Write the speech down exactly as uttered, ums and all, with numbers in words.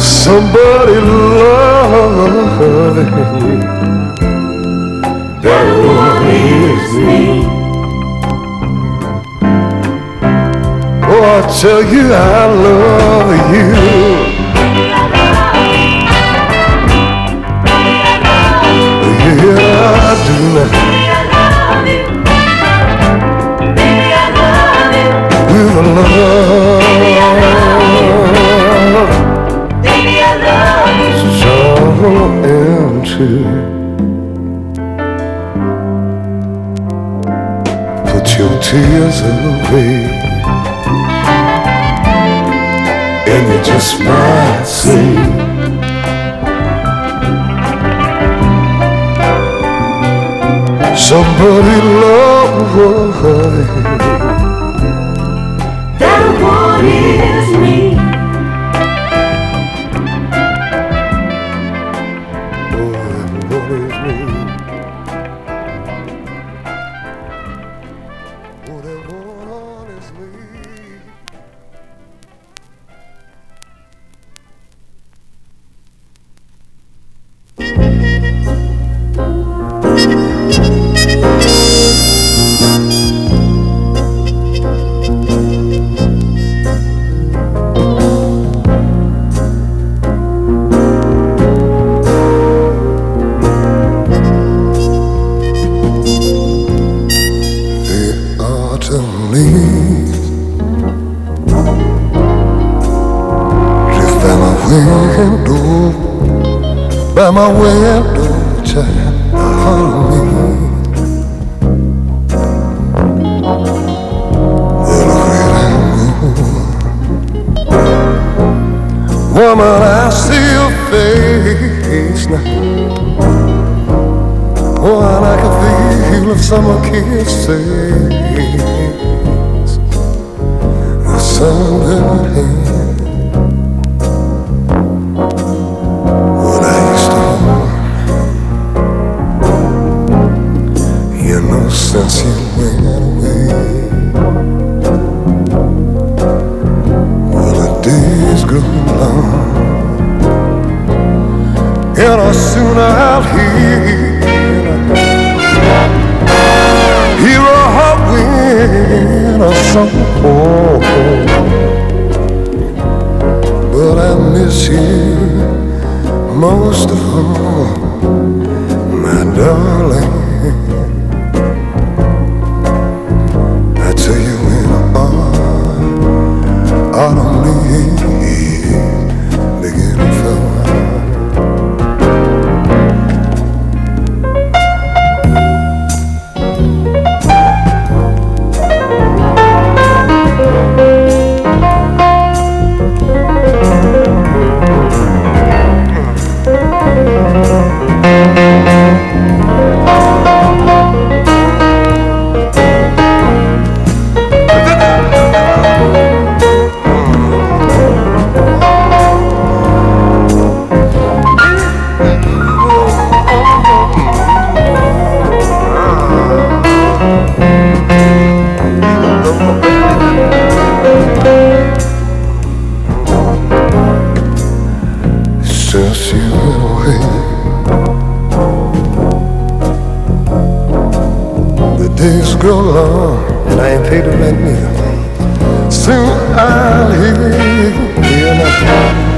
somebody loving you. That one is me. Oh, I tell you I love you. Yeah, I do now. With a love, Baby, I love you. so and true. Put your tears away, and you just might see somebody loving. That one is me. Oh, that one is me. Oh, that one is me. By my window, child, honey, well, afraid I'm gone. Woman, I see your face now. Oh, and I can feel the summer kisses, the sunburned hand. Since you went away, well, the days grow long, and soon I'll hear hear a hot wind or song. But I miss you most of all, my darling. Autumn leaves begin to fall. Since you went away, the days grow long, and I ain't paid the rent neither. Soon I'll hear